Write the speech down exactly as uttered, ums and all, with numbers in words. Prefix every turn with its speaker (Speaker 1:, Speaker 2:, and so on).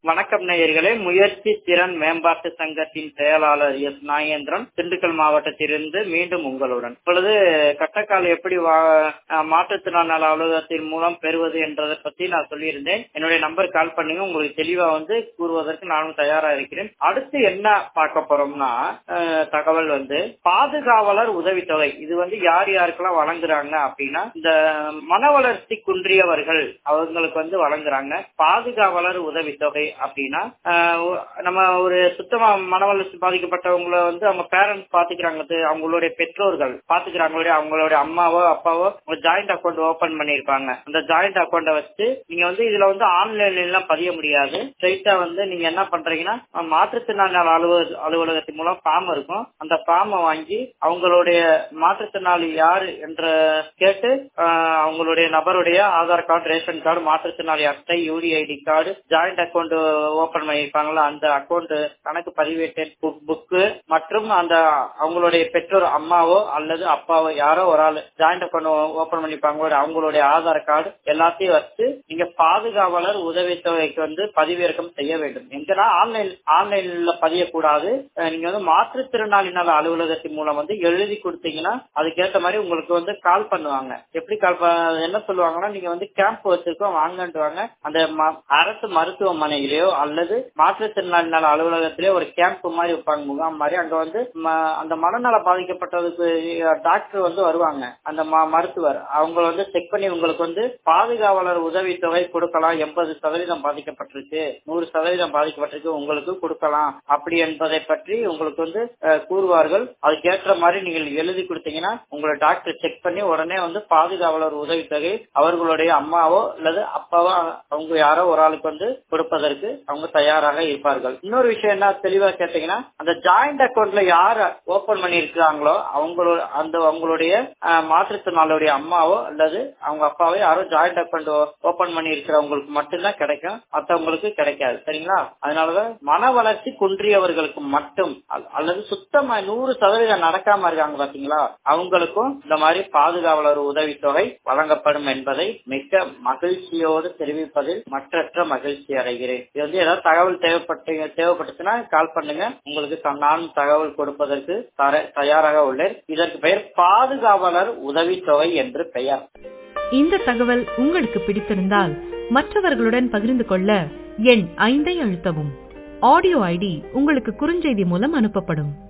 Speaker 1: வணக்கம் நேயர்களே. முயற்சி திறன் மேம்பாட்டு சங்கத்தின் செயலாளர் எஸ் நாகேந்திரன், திண்டுக்கல் மாவட்டத்திலிருந்து மீண்டும் உங்களுடன். இப்பொழுது கட்டக்கால் எப்படி மாற்றுத்திறனாளி அலுவலகத்தின் மூலம் பெறுவது என்றதை பத்தி நான் சொல்லியிருந்தேன். என்னுடைய நம்பர் கால் பண்ணுங்க, உங்களுக்கு தெளிவா வந்து கூறுவதற்கு நானும் தயாரா இருக்கிறேன். அடுத்து என்ன பார்க்க போறோம்னா, தகவல் வந்து பாதுகாவலர் உதவித்தொகை. இது வந்து யார் யாருக்கெல்லாம் வழங்குறாங்க அப்படின்னா, இந்த மன வளர்ச்சி குன்றியவர்கள் அவங்களுக்கு வந்து வழங்குறாங்க பாதுகாவலர் உதவித்தொகை. அப்படின்னா நம்ம ஒரு சுத்தமா மன வளர்ச்சி பாதிக்கப்பட்டவங்களை வந்து அவங்க பேரண்ட்ஸ் பாத்துக்கிறாங்க, அவங்களுடைய பெற்றோர்கள் பாத்துக்கிறாங்களுடைய அவங்களுடைய அம்மாவோ அப்பாவோ ஜாயிண்ட் அக்கௌண்ட் ஓபன் பண்ணிருப்பாங்க. அந்த ஜாயிண்ட் அக்கௌண்ட வச்சு நீங்க வந்து இதுல வந்து ஆன்லைன்ல எல்லாம் பதிய முடியாது. ஸ்ட்ரைட்டா வந்து நீங்க என்ன பண்றீங்கன்னா, மாற்றுத்திறனாளி அலுவலக அலுவலகத்தின் மூலம் ஃபார்ம் இருக்கும். அந்த ஃபார்மை வாங்கி அவங்களுடைய மாற்றுத்திறனாளி யாரு என்ற கேட்டு அவங்களுடைய நபருடைய ஆதார் கார்டு, ரேஷன் கார்டு, மாற்றுத்திறனாளி அட்டை, UDID card, joint account open பண்ணிருப்பாங்களா அந்த அக்கௌண்ட் கணக்கு பதிவேட்டு புக்கு மற்றும் அந்த அவங்களுடைய பெற்றோர் அம்மாவோ அல்லது அப்பாவோ யாரோ ஒரு ஆள் ஜாயிண்ட் அக்கௌண்ட் ஓபன் பண்ணிருப்பாங்களோ அவங்களுடைய ஆதார் கார்டு எல்லாத்தையும் வச்சு நீங்க பாதுகாவலர் உதவித்தொகைக்கு வந்து பதிவிறக்கம் செய்ய வேண்டும். எங்கன்னா ஆன்லைன் ஆன்லைன்ல பதியக்கூடாது. நீங்க வந்து மாற்றுத்திறனாளி நல அலுவலகத்தின் மூலம் வந்து எழுதி கொடுத்தீங்கன்னா அதுக்கேற்ற மாதிரி உங்களுக்கு வந்து கால் பண்ணுவாங்க. எப்படி கால் என்ன சொல்லுவாங்கன்னா, நீங்க வந்து கேம்ப் வச்சிருக்கோம் வாங்கன்ட்டு வாங்க. அந்த அரசு மருத்துவமனையிலேயோ அல்லது மாற்றுத்திறனாளி நல அலுவலகத்திலேயோ ஒரு கேம்ப் மாதிரி வைப்பாங்க, முகாம் மாதிரி. அங்க வந்து அந்த மனநல பாதிக்கப்பட்டதுக்கு டாக்டர் வந்து வருவாங்க, அந்த மருத்துவர் அவங்க வந்து செக் பண்ணி உங்களுக்கு வந்து பாதுகாவலர் உதவித்தொகை கொடுக்கலாம். எண்பது சதவீதம் பாதிக்கப்பட்டிருக்கு, நூறு சதவீதம் பாதிக்கப்பட்டிருக்கு, உங்களுக்கு கொடுக்கலாம் அப்படி என்பதை பற்றி உங்களுக்கு வந்து கூறுவார்கள். அதுக்கேற்ற மாதிரி நீங்கள் எழுதி கொடுத்தீங்கன்னா உங்களை டாக்டர் செக் பண்ணி உடனே வந்து பாதுகாவலர் உதவித்தொகை அவர்களுடைய அம்மாவோ அல்லது அப்பாவோ அவங்க யாரோ ஒரு ஆளுக்கு வந்து கொடுப்பதற்கு அவங்க தயாராக இருப்பார்கள். இன்னொரு விஷயம் என்ன தெளிவா கேட்டீங்கன்னா, அந்த ஜாயிண்ட் அக்கௌண்ட்ல யார் ஓபன் பண்ணி இருக்கிறாங்களோ அவங்களோட அந்த அவங்களுடைய மாற்றுத்திறனாளியுடைய அம்மாவோ அல்லது அவங்க அப்பாவோ யாரோ ஜாயிண்ட் அக்கௌண்ட் ஓபன் பண்ணி இருக்கிறவங்களுக்கு மட்டும்தான் கிடைக்கும், மற்றவங்களுக்கு கிடைக்காது. சரிங்களா? அதனாலதான் மன வளர்ச்சி குன்றியவர்களுக்கு மட்டும் அல்லது சுத்தமா நூறு சதவீதம் நடக்காம இருக்காங்க பாத்தீங்களா, அவங்களுக்கும் இந்த மாதிரி பாதுகாவலர் உதவித்தொகை வழங்கப்படும் என்பதை மிக்க மகிழ்ச்சியோடு தெரிவிப்பதில் மற்றற்ற மகிழ்ச்சி அடைகிறேன். இது வந்து ஏதாவது தகவல் தேவைப்பட்டு தேவைப்பட்டுச்சுன்னா கால் பண்ணுங்க, உங்களுக்கு நானும் தகவல் கொடுப்பதற்கு தயாராக உள்ளேன். இதற்கு பெயர் பாதுகாவலர் உதவித்தொகை என்று பெயர்.
Speaker 2: இந்த தகவல் உங்களுக்கு பிடித்திருந்தால் மற்றவர்களுடன் பகிர்ந்து கொள்ள எண் ஐந்தை அழுத்தவும். ஆடியோ ஐடி உங்களுக்கு குறுஞ்செய்தி மூலம் அனுப்பப்படும்.